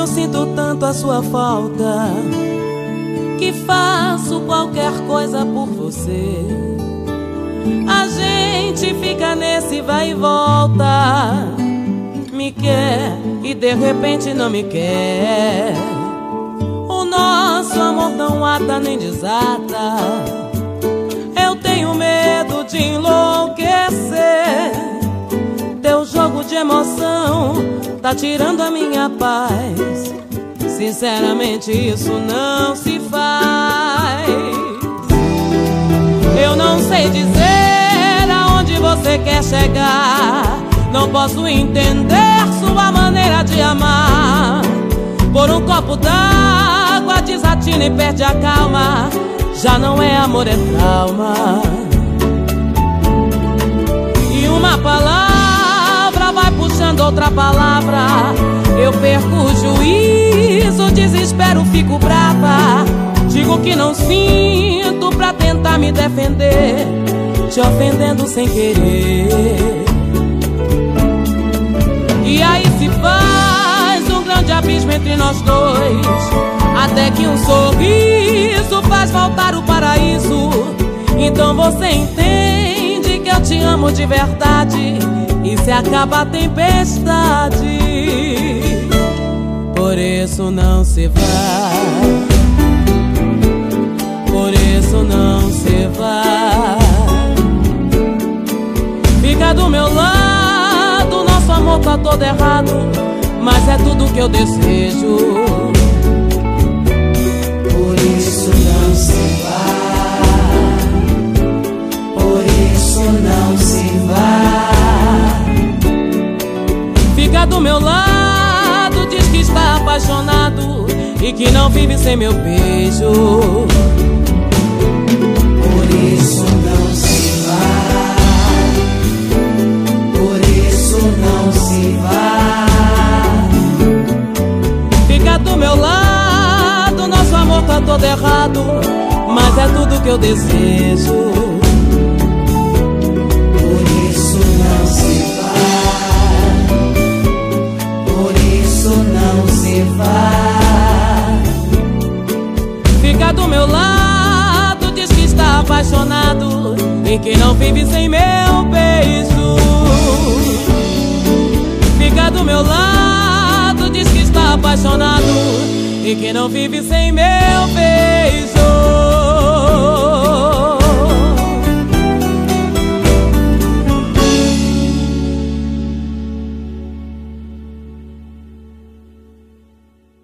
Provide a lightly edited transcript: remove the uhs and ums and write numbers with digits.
eu sinto tanto a sua falta que faço qualquer coisa por você. A gente fica nesse vai e volta, me quer e de repente não me quer. O nosso amor não ata nem desata. Eu tenho medo de enlouquecer. Teu jogo de emoção tá tirando a minha paz. Sinceramente isso não se faz. Eu não sei dizer aonde você quer chegar. Não posso entender sua maneira de amar. Por um copo d'água desatina e perde a calma. Já não é amor, é trauma. E uma palavra vai puxando outra palavra. Eu perco o juízo, desespero, fico brava. Digo que não sinto pra tentar me defender, te ofendendo sem querer. E aí se faz um grande abismo entre nós dois, até que um sorriso faz voltar o paraíso. Então você entende que eu te amo de verdade, e se acaba a tempestade. Por isso não se vai, por isso não se vai. Fica do meu lado, nosso amor tá todo errado, mas é tudo que eu desejo. Por isso não se vai, por isso não se vai. Fica do meu lado, diz que está apaixonado e que não vive sem meu beijo. Por isso não se vai, por isso não se vai. Fica do meu lado, nosso amor tá todo errado, mas é tudo que eu desejo. Por isso não se vai, por isso não se vai. Fica do meu lado, diz que está apaixonado e que não vive sem meu beijo. Fica do meu lado, diz que está apaixonado e que não vive sem meu beijo.